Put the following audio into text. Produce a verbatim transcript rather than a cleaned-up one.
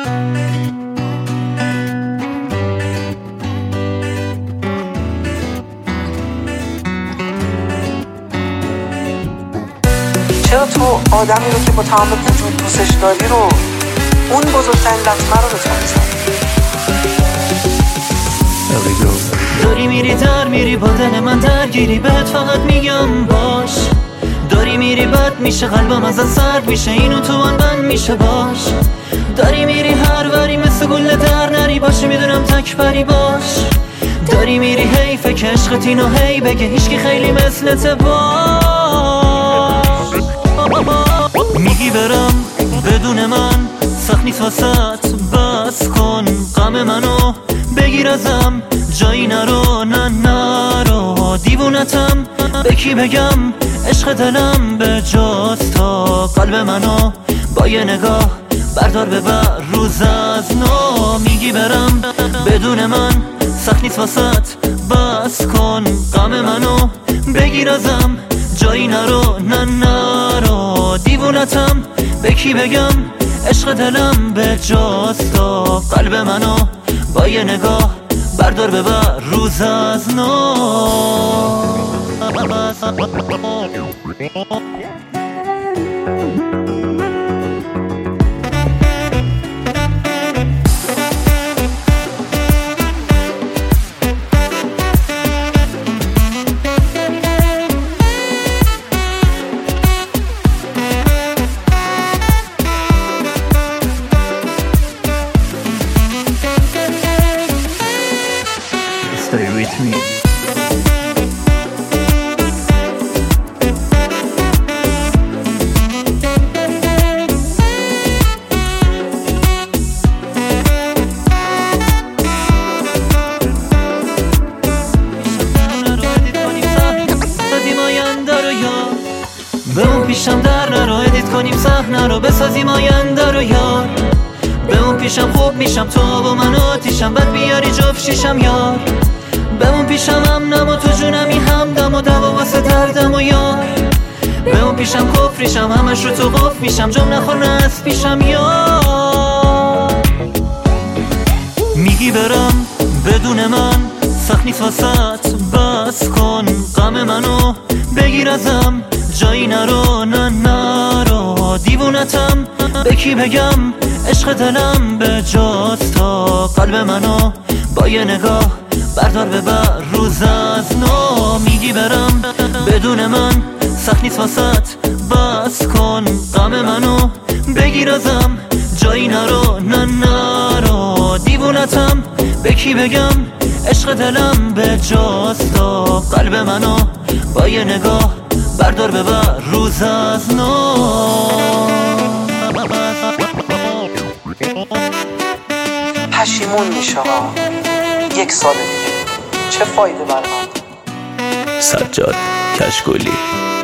چرا تو آدمی رو که با تمام وجود دوستش داری رو اون بزرگترین لطمه رو به تو میزنی؟ داری میری در میری با دل من درگیری، بهت فقط میگم باش. داری میری بد میشه قلبم ازت سرد میشه، اینو تو من بند میشه باش. داری میری هر وری مثل گله در نری، باشه میدونم تک پری باش. داری میری حیفه که عشقت اینو هی بگه هیچکی خیلی مثلت باش. میگی برم بدون من سخت نیست واسط، بس کن غم منو بگیر ازم، جایی نرو نه نرو. دیوونتم به کی بگم عشق دلم به جاست، تا قلب منو با یه نگاه بردار ببر روز از نو. میگی برم بدون من سخت نیست واسط، بس کن غم منو بگیر ازم، جایی نرو نه نرو. دیوونتم به کی بگم عشق دلم به جاست، تا قلب منو با یه نگاه بردار ببر روز از نو. Stay with me. به اون پیشم در نرو، ادیت کنیم صحنه رو بسازیم آینده رو یار. به اون پیشم خوب میشم تو با من آتیشم، بعد بیاری جفت شیشم یار. به اون پیشم امنم و تو جونمی همدم و دوا واسه دردم و یار. به اون پیشم کفریشم همش رو تو قف میشم، جام نخور نه از پیشم یار. میگی برم بدون من سخت نیست واسط، بس کن غم منو بگیر ازم، جایی نرو نه نرو. دیوونتم به کی بگم عشق دلم به جاست، تا قلب منو با یه نگاه بردار ببر روز از نو. میگی برم بدون من سخت نیست واسط، بس کن غم منو بگیر ازم، جایی نرو نه نرو. دیوونتم به کی بگم عشق دلم به جاست، تا قلب منو با یه نگاه بردار ببر روز از نو. پشیمون میشه ها یک سال دیگه، چه فایده برام؟ سجاد کشکولی.